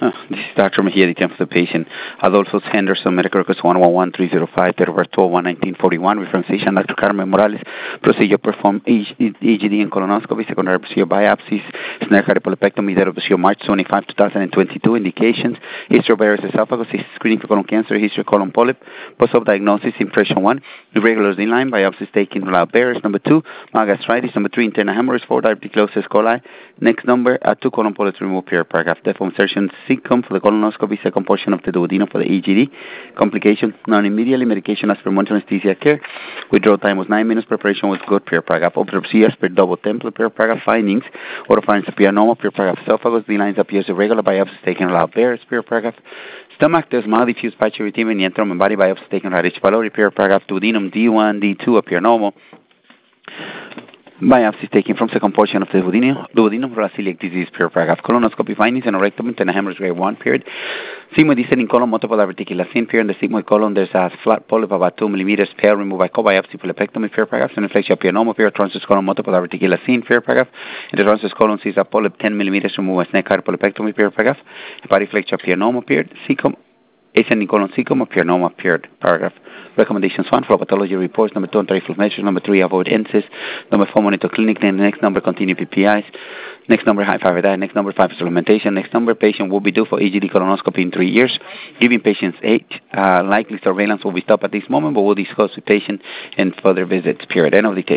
This is Dr. Mejia, the temp for the patient. Adolfo Henderson, medical records 111305, date of birth 12/1/1941, reference patient Dr. Carmen Morales. Procedure performed EGD and colonoscopy, secondary procedure biopsies, snare polypectomy, date of procedure March 25, 2022. Indications: history of Barrett's esophagus, screening for colon cancer, history of colon polyp, post-op diagnosis, impression 1, irregular Z-line, biopsies taken without Barrett's. Number 2, mild gastritis. Number 3, internal hemorrhoids. 4, diverticulosis coli. Next number, 2 colon polyps removed, period, paragraph. Therefore, insertion cecum for the colonoscopy, second portion of the duodenum for the EGD. Complication, non-immediately, medication as per monitoring anesthesia care. Withdrawal time was 9 minutes, preparation was good, period, paragraph. Autopsy as per double template, period, paragraph. Findings, oropharynx appear normal, period, paragraph. Esophagus, D-lines appears irregular, biopsies taken without Barrett's, period, paragraph. Stomach, there's mild diffuse patchy erythema in the entrum and body, biopsies taken at H. pylori, period, paragraph. Duodenum, D1, D2 appear normal. Biopsies taken from second portion of the duodenum for celiac disease, period, paragraph. Colonoscopy findings, anorrectum, internal hemorrhage, grade 1, period. Sigmoid descending colon, multiple diverticular period. In the sigmoid colon, there's a flat polyp about 2 millimeters, pale, removed by co-biopsy, polypectomy, period, paragraph. And inflection appear normal, period. Transverse colon, multiple diverticular period, paragraph. In the transverse colon, sees a polyp 10 millimeters, removed by snake polypectomy, period, paragraph. Hepatic flexure appear normal, period. Cecum, ascending colon, cecum appear normal, period, paragraph. Recommendations: 1, flow pathology reports. Number 2, anti-reflux measures. Number 3, avoid NSAIDs. Number 4, monitor clinic. Then the next number, continue PPIs. Next number, high fiber diet. Next number, 5, supplementation. Next number, patient will be due for EGD colonoscopy in 3 years. Giving patients age, likely surveillance will be stopped at this moment, but we'll discuss with patient and further visits, period. End of the case.